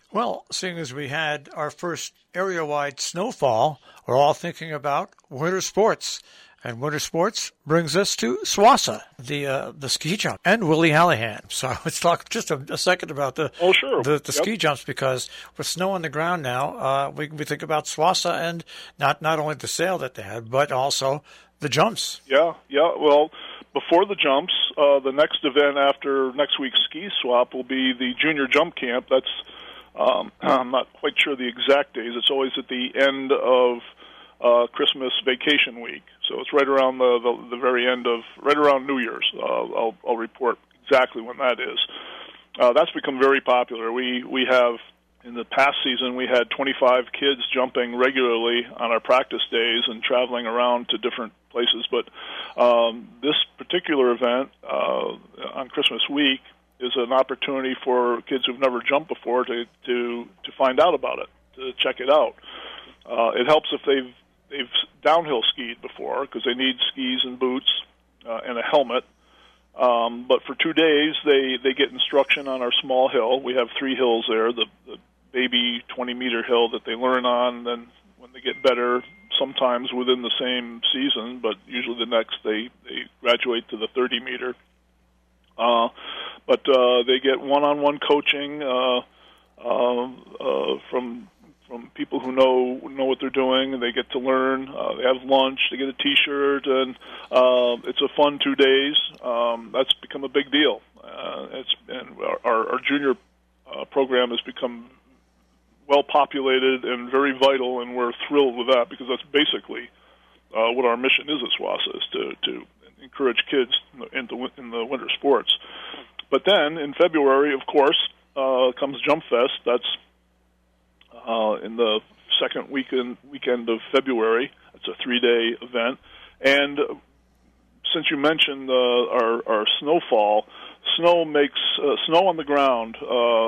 Well, seeing as we had our first area-wide snowfall, we're all thinking about winter sports. And winter sports brings us to SWASA, the ski jump, and Willie Hallahan. So let's talk just a second about the ski jumps, because with snow on the ground now, we think about SWASA and not only the sale that they had, but also the jumps. Yeah. Well, before the jumps, the next event after next week's ski swap will be the junior jump camp. That's I'm not quite sure the exact days. It's always at the end of Christmas vacation week, so it's right around the very end of, right around New Year's. I'll report exactly when that is. That's become very popular. We have, in the past season, we had 25 kids jumping regularly on our practice days and traveling around to different places. But this particular event on Christmas week is an opportunity for kids who've never jumped before to find out about it, to check it out. It helps if they've downhill skied before, because they need skis and boots and a helmet. But for 2 days, they get instruction on our small hill. We have 3 hills there, the baby 20-meter hill that they learn on, and then when they get better, sometimes within the same season, but usually the next they graduate to the 30-meter. But they get one-on-one coaching from people who know what they're doing, and they get to learn. They have lunch, they get a T-shirt, and it's a fun 2 days. That's become a big deal. Our junior program has become well populated and very vital, and we're thrilled with that, because that's basically what our mission is at SWASA, is to encourage kids in the winter sports. But then in February, of course, comes Jump Fest. That's in the second weekend of February. It's a 3-day event. And since you mentioned our snowfall, snow on the ground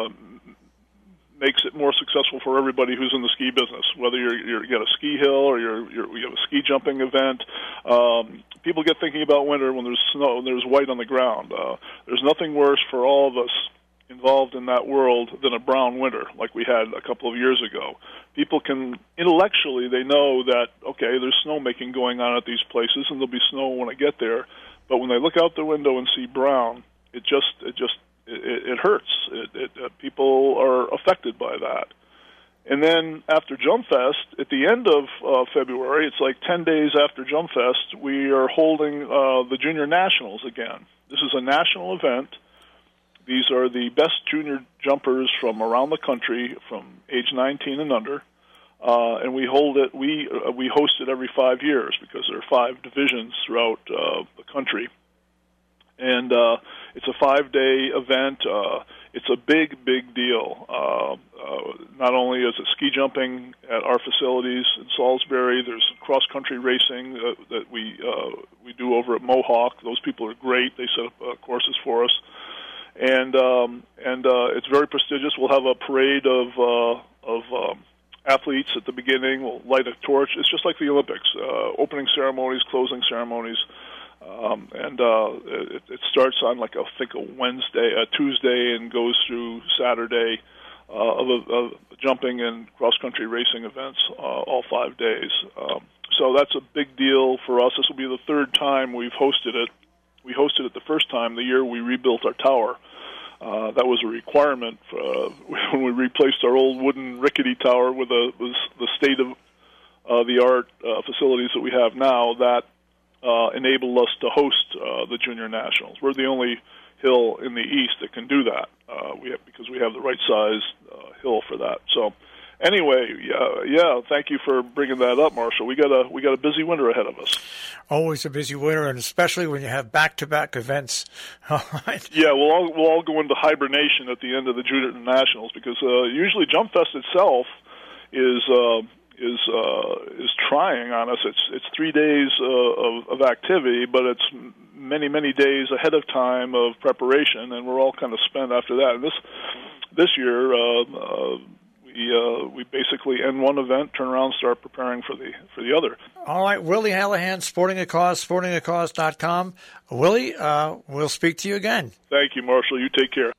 makes it more successful for everybody who's in the ski business. Whether you got a ski hill or you have a ski jumping event, people get thinking about winter when there's snow and there's white on the ground. There's nothing worse for all of us involved in that world than a brown winter like we had a couple of years ago. People can, intellectually, they know that, okay, there's snowmaking going on at these places and there'll be snow when I get there, but when they look out the window and see brown, it hurts. People are affected by that. And then after Jump Fest, at the end of February, it's like 10 days after Jump Fest, we are holding the Junior Nationals again. This is a national event. These are the best junior jumpers from around the country, from age 19 and under, and we hold it. We host it every 5 years, because there are 5 divisions throughout the country, and it's a 5-day event. It's a big deal. Not only is it ski jumping at our facilities in Salisbury, there's cross country racing that we do over at Mohawk. Those people are great. They set up courses for us. And it's very prestigious. We'll have a parade of athletes at the beginning. We'll light a torch. It's just like the Olympics, opening ceremonies, closing ceremonies, and it starts on a Tuesday, and goes through Saturday of jumping and cross country racing events, all 5 days. So that's a big deal for us. This will be the 3rd time we've hosted it. We hosted it the first time the year we rebuilt our tower. That was a requirement when we replaced our old wooden rickety tower with the state-of-the-art facilities that we have now. That enabled us to host the Junior Nationals. We're the only hill in the East that can do that. Because we have the right size hill for that. So. Anyway, yeah. Thank you for bringing that up, Marshall. We got a busy winter ahead of us. Always a busy winter, and especially when you have back-to-back events. All right. Yeah, we'll all go into hibernation at the end of the Junior Nationals, because usually Jump Fest itself is trying on us. It's 3 days of activity, but it's many days ahead of time of preparation, and we're all kind of spent after that. And this year. We basically end one event, turn around, and start preparing for the other. All right, Willie Hallahan, Sporting a Cause, sportingacause.com. Willie, we'll speak to you again. Thank you, Marshall. You take care.